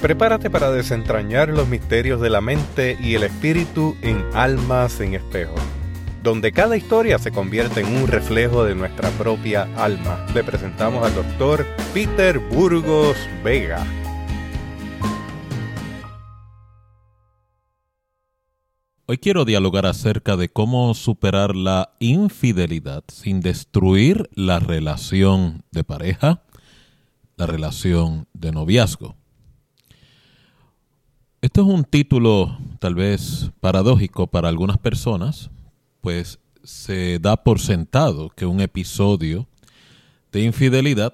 Prepárate para desentrañar los misterios de la mente y el espíritu en Almas en Espejo, donde cada historia se convierte en un reflejo de nuestra propia alma. Le presentamos al Dr. Peter Burgos Vega. Hoy quiero dialogar acerca de cómo superar la infidelidad sin destruir la relación de pareja, la relación de noviazgo. Este es un título tal vez paradójico para algunas personas, pues se da por sentado que un episodio de infidelidad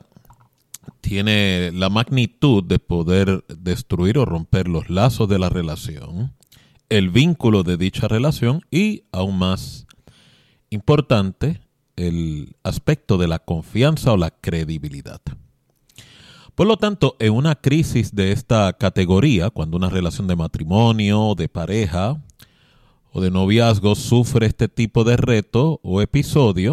tiene la magnitud de poder destruir o romper los lazos de la relación, el vínculo de dicha relación y, aún más importante, el aspecto de la confianza o la credibilidad. Por lo tanto, en una crisis de esta categoría, cuando una relación de matrimonio, de pareja o de noviazgo sufre este tipo de reto o episodio,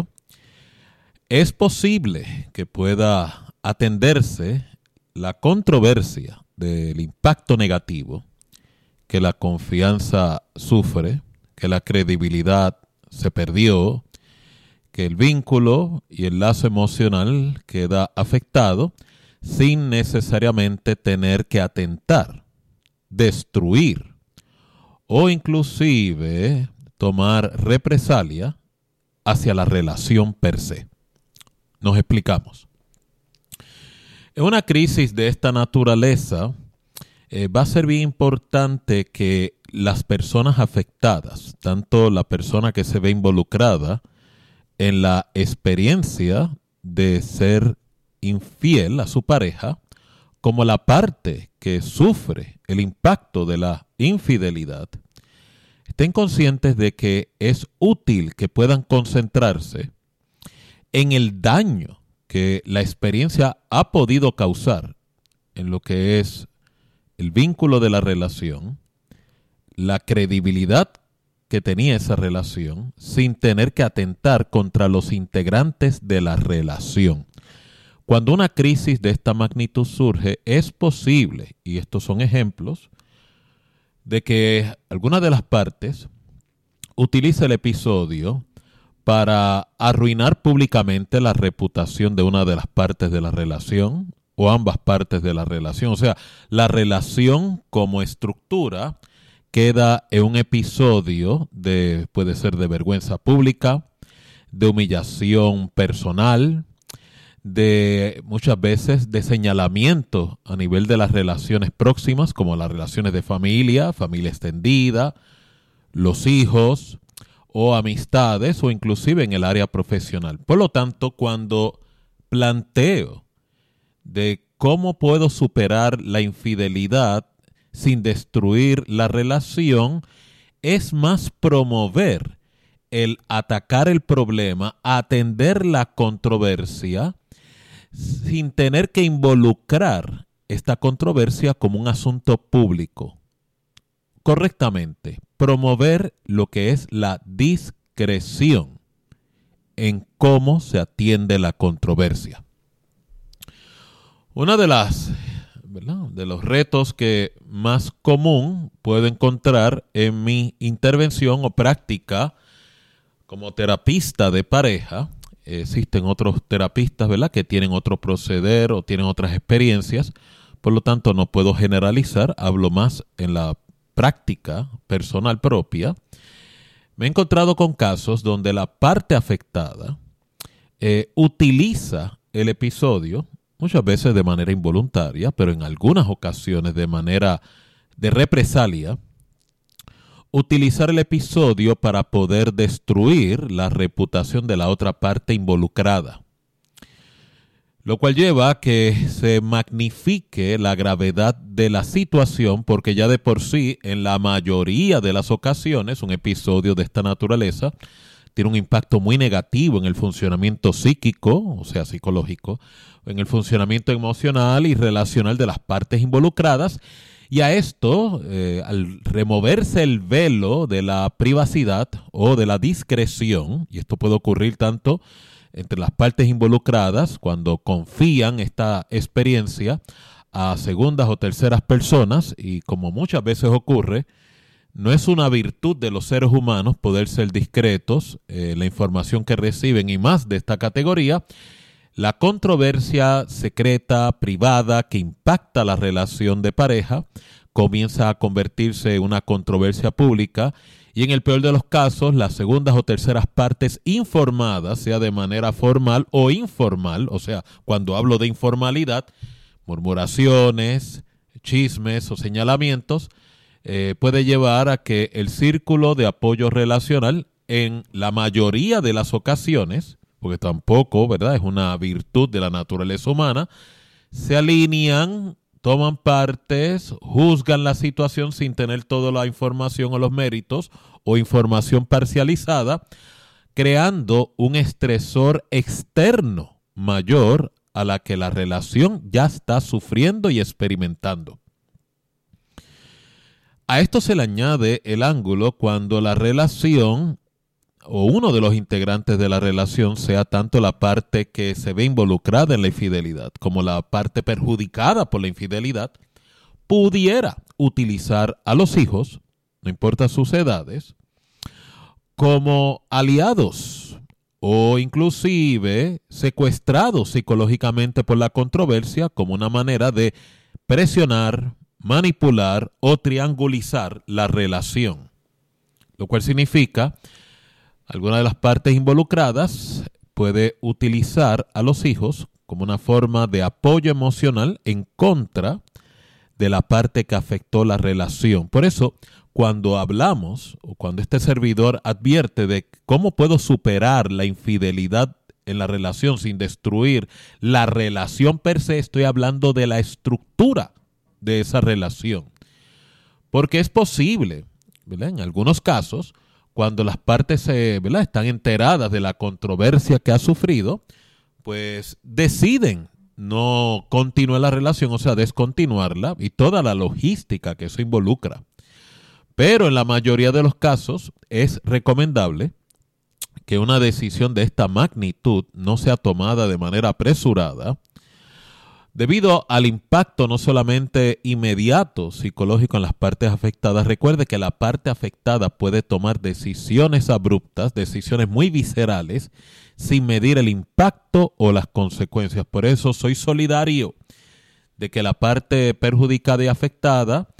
es posible que pueda atenderse la controversia del impacto negativo que la confianza sufre, que la credibilidad se perdió, que el vínculo y el lazo emocional queda afectado, sin necesariamente tener que atentar, destruir o inclusive tomar represalia hacia la relación per se. Nos explicamos. En una crisis de esta naturaleza, va a ser bien importante que las personas afectadas, tanto la persona que se ve involucrada en la experiencia de ser infiel a su pareja, como la parte que sufre el impacto de la infidelidad, estén conscientes de que es útil que puedan concentrarse en el daño que la experiencia ha podido causar en lo que es el vínculo de la relación, la credibilidad que tenía esa relación, sin tener que atentar contra los integrantes de la relación. Cuando una crisis de esta magnitud surge, es posible, y estos son ejemplos, de que alguna de las partes utilice el episodio para arruinar públicamente la reputación de una de las partes de la relación o ambas partes de la relación. O sea, la relación como estructura queda en un episodio puede ser de vergüenza pública, de humillación personal, de muchas veces de señalamiento a nivel de las relaciones próximas, como las relaciones de familia, familia extendida, los hijos o amistades o inclusive en el área profesional. Por lo tanto, cuando planteo de cómo puedo superar la infidelidad sin destruir la relación, es más promover el atacar el problema, atender la controversia, sin tener que involucrar esta controversia como un asunto público. Correctamente, promover lo que es la discreción en cómo se atiende la controversia. Una de los retos que más común puedo encontrar en mi intervención o práctica como terapista de pareja, existen otros terapistas, ¿verdad?, que tienen otro proceder o tienen otras experiencias, por lo tanto no puedo generalizar, hablo más en la práctica personal propia. Me he encontrado con casos donde la parte afectada utiliza el episodio, muchas veces de manera involuntaria, pero en algunas ocasiones de manera de represalia, utilizar el episodio para poder destruir la reputación de la otra parte involucrada, lo cual lleva a que se magnifique la gravedad de la situación, porque ya de por sí, en la mayoría de las ocasiones, un episodio de esta naturaleza tiene un impacto muy negativo en el funcionamiento psíquico, o sea, psicológico, en el funcionamiento emocional y relacional de las partes involucradas. Y a esto, al removerse el velo de la privacidad o de la discreción, y esto puede ocurrir tanto entre las partes involucradas cuando confían esta experiencia a segundas o terceras personas, y como muchas veces ocurre, no es una virtud de los seres humanos poder ser discretos en la información que reciben, y más de esta categoría, la controversia secreta, privada, que impacta la relación de pareja, comienza a convertirse en una controversia pública, y en el peor de los casos, las segundas o terceras partes informadas, sea de manera formal o informal, o sea, cuando hablo de informalidad, murmuraciones, chismes o señalamientos, puede llevar a que el círculo de apoyo relacional, en la mayoría de las ocasiones, porque tampoco, ¿verdad?, es una virtud de la naturaleza humana, se alinean, toman partes, juzgan la situación sin tener toda la información o los méritos, o información parcializada, creando un estresor externo mayor a la que la relación ya está sufriendo y experimentando. A esto se le añade el ángulo cuando la relación o uno de los integrantes de la relación sea tanto la parte que se ve involucrada en la infidelidad como la parte perjudicada por la infidelidad, pudiera utilizar a los hijos, no importa sus edades, como aliados o inclusive secuestrados psicológicamente por la controversia, como una manera de presionar, manipular o triangulizar la relación, lo cual significa alguna de las partes involucradas puede utilizar a los hijos como una forma de apoyo emocional en contra de la parte que afectó la relación. Por eso, cuando hablamos o cuando este servidor advierte de cómo puedo superar la infidelidad en la relación sin destruir la relación per se, estoy hablando de la estructura de esa relación. Porque es posible, ¿verdad?, en algunos casos, cuando las partes ¿verdad?, están enteradas de la controversia que ha sufrido, pues deciden no continuar la relación, o sea, descontinuarla, y toda la logística que eso involucra. Pero en la mayoría de los casos es recomendable que una decisión de esta magnitud no sea tomada de manera apresurada, debido al impacto no solamente inmediato psicológico en las partes afectadas. Recuerde que la parte afectada puede tomar decisiones abruptas, decisiones muy viscerales, sin medir el impacto o las consecuencias. Por eso soy solidario de que la parte perjudicada y afectada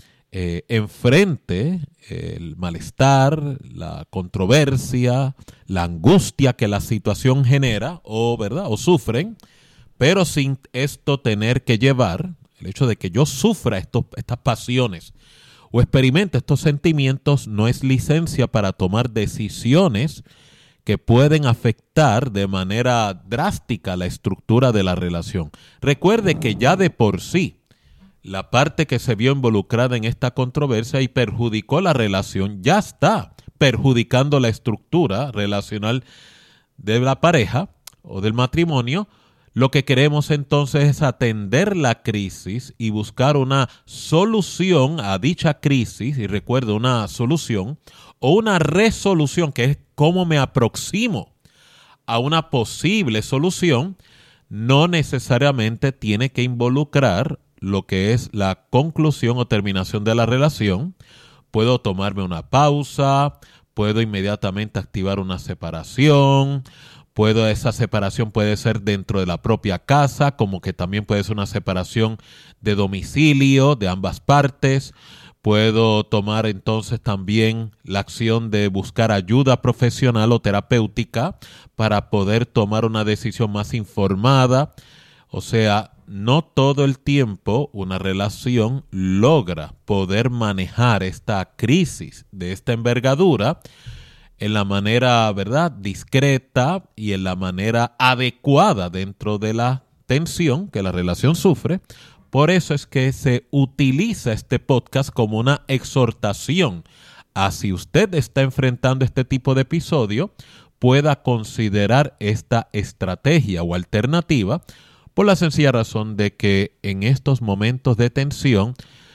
enfrente el malestar, la controversia, la angustia que la situación genera o sufren, pero sin esto tener que llevar, el hecho de que yo sufra estas pasiones o experimente estos sentimientos no es licencia para tomar decisiones que pueden afectar de manera drástica la estructura de la relación. Recuerde que ya de por sí, la parte que se vio involucrada en esta controversia y perjudicó la relación, ya está perjudicando la estructura relacional de la pareja o del matrimonio. Lo que queremos entonces es atender la crisis y buscar una solución a dicha crisis, y recuerdo, una solución o una resolución, que es cómo me aproximo a una posible solución. No necesariamente tiene que involucrar lo que es la conclusión o terminación de la relación. Puedo tomarme una pausa, puedo inmediatamente activar una separación. Esa separación puede ser dentro de la propia casa, como que también puede ser una separación de domicilio de ambas partes. Puedo tomar entonces también la acción de buscar ayuda profesional o terapéutica para poder tomar una decisión más informada. O sea, no todo el tiempo una relación logra poder manejar esta crisis de esta envergadura en la manera, ¿verdad?, discreta y en la manera adecuada dentro de la tensión que la relación sufre. Por eso es que se utiliza este podcast como una exhortación a, si usted está enfrentando este tipo de episodio, pueda considerar esta estrategia o alternativa, por la sencilla razón de que en estos momentos de tensión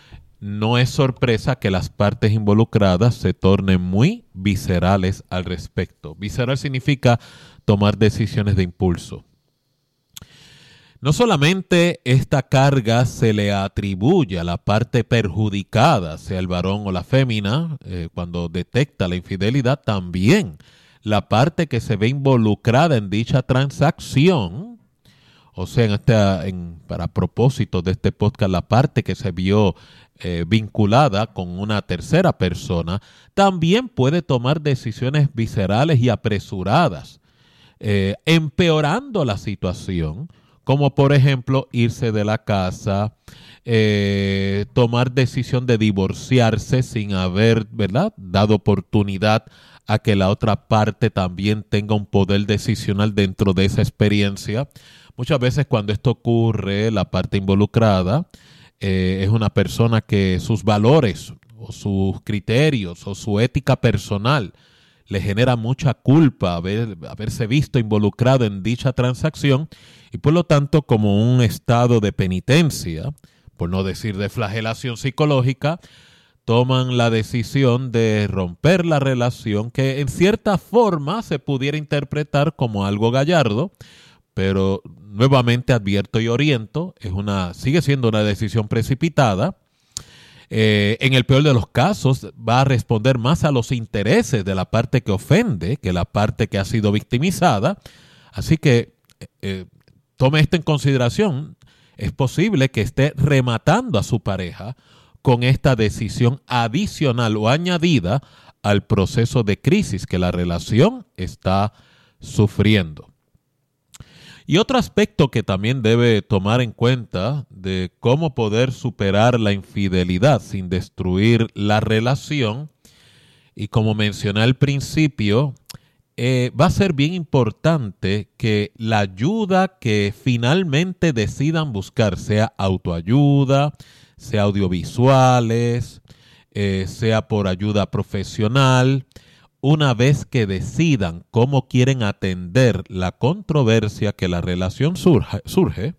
no es sorpresa que las partes involucradas se tornen muy viscerales al respecto. Visceral significa tomar decisiones de impulso. No solamente esta carga se le atribuye a la parte perjudicada, sea el varón o la fémina, cuando detecta la infidelidad, también la parte que se ve involucrada en dicha transacción, o sea, para propósito de este podcast, la parte que se vio vinculada con una tercera persona, también puede tomar decisiones viscerales y apresuradas, empeorando la situación, como por ejemplo irse de la casa, tomar decisión de divorciarse sin haber, ¿verdad?, dado oportunidad a que la otra parte también tenga un poder decisional dentro de esa experiencia. Muchas veces cuando esto ocurre, la parte involucrada es una persona que sus valores o sus criterios o su ética personal le genera mucha culpa haberse visto involucrado en dicha transacción, y por lo tanto, como un estado de penitencia, por no decir de flagelación psicológica, toman la decisión de romper la relación, que en cierta forma se pudiera interpretar como algo gallardo, pero nuevamente advierto y oriento, sigue siendo una decisión precipitada. En el peor de los casos va a responder más a los intereses de la parte que ofende que la parte que ha sido victimizada. Así que tome esto en consideración. Es posible que esté rematando a su pareja con esta decisión adicional o añadida al proceso de crisis que la relación está sufriendo. Y otro aspecto que también debe tomar en cuenta de cómo poder superar la infidelidad sin destruir la relación, y como mencioné al principio, va a ser bien importante que la ayuda que finalmente decidan buscar, sea autoayuda, sea audiovisuales, sea por ayuda profesional, una vez que decidan cómo quieren atender la controversia que la relación sufre,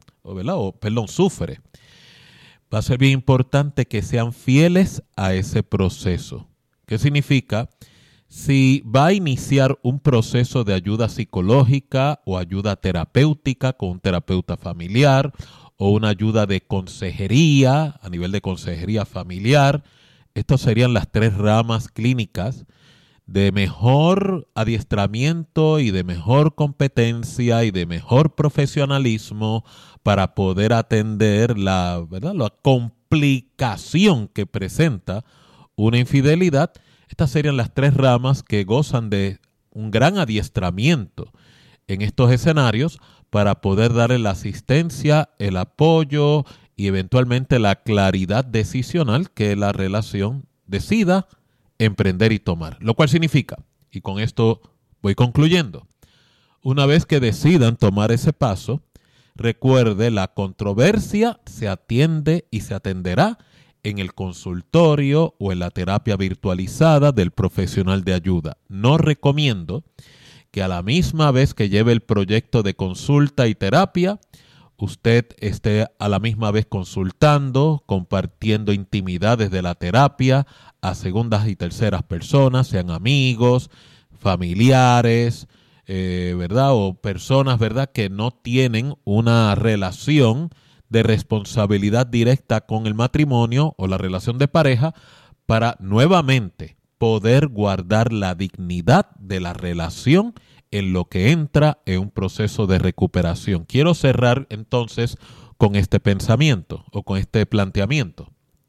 va a ser bien importante que sean fieles a ese proceso. ¿Qué significa? Si va a iniciar un proceso de ayuda psicológica o ayuda terapéutica con un terapeuta familiar, o una ayuda de consejería, a nivel de consejería familiar, estas serían las 3 ramas clínicas de mejor adiestramiento y de mejor competencia y de mejor profesionalismo para poder atender la complicación que presenta una infidelidad. Estas serían las 3 ramas que gozan de un gran adiestramiento en estos escenarios para poder darle la asistencia, el apoyo y eventualmente la claridad decisional que la relación decida emprender y tomar. Lo cual significa, y con esto voy concluyendo, una vez que decidan tomar ese paso, recuerde, la controversia se atiende y se atenderá en el consultorio o en la terapia virtualizada del profesional de ayuda. No recomiendo que a la misma vez que lleve el proyecto de consulta y terapia, usted esté a la misma vez consultando, compartiendo intimidades de la terapia a segundas y terceras personas, sean amigos, familiares, ¿verdad? O personas, ¿verdad?, que no tienen una relación de responsabilidad directa con el matrimonio o la relación de pareja, para nuevamente poder guardar la dignidad de la relación en lo que entra en un proceso de recuperación. Quiero cerrar entonces con este pensamiento o con este planteamiento.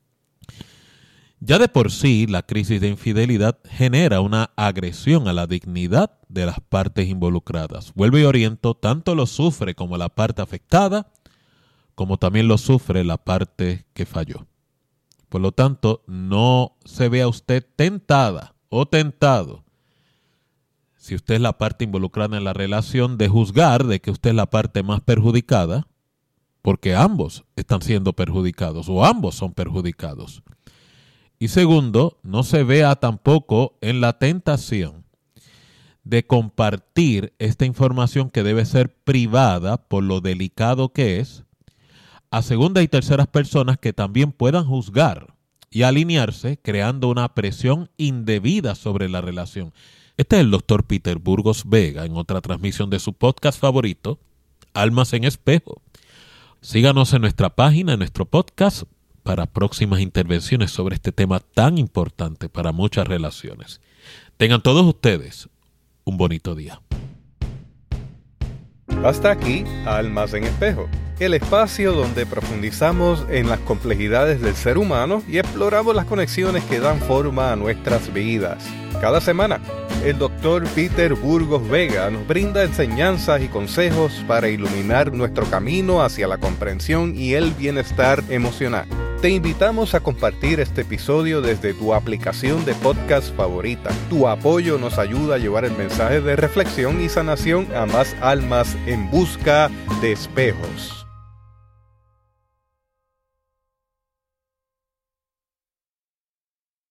Ya de por sí, la crisis de infidelidad genera una agresión a la dignidad de las partes involucradas. Vuelvo y oriento, tanto lo sufre como la parte afectada, como también lo sufre la parte que falló. Por lo tanto, no se vea usted tentada o tentado, si usted es la parte involucrada en la relación, de juzgar de que usted es la parte más perjudicada, porque ambos están siendo perjudicados o ambos son perjudicados. Y segundo, no se vea tampoco en la tentación de compartir esta información, que debe ser privada por lo delicado que es, a segundas y terceras personas que también puedan juzgar y alinearse, creando una presión indebida sobre la relación. Este es el doctor Peter Burgos Vega en otra transmisión de su podcast favorito, Almas en Espejo, Síganos en nuestra página, en nuestro podcast, para próximas intervenciones sobre este tema tan importante para muchas relaciones. Tengan todos ustedes un bonito día. Hasta aquí, Almas en Espejo, el espacio donde profundizamos en las complejidades del ser humano y exploramos las conexiones que dan forma a nuestras vidas. Cada semana, el Dr. Peter Burgos Vega nos brinda enseñanzas y consejos para iluminar nuestro camino hacia la comprensión y el bienestar emocional. Te invitamos a compartir este episodio desde tu aplicación de podcast favorita. Tu apoyo nos ayuda a llevar el mensaje de reflexión y sanación a más almas en busca de espejos.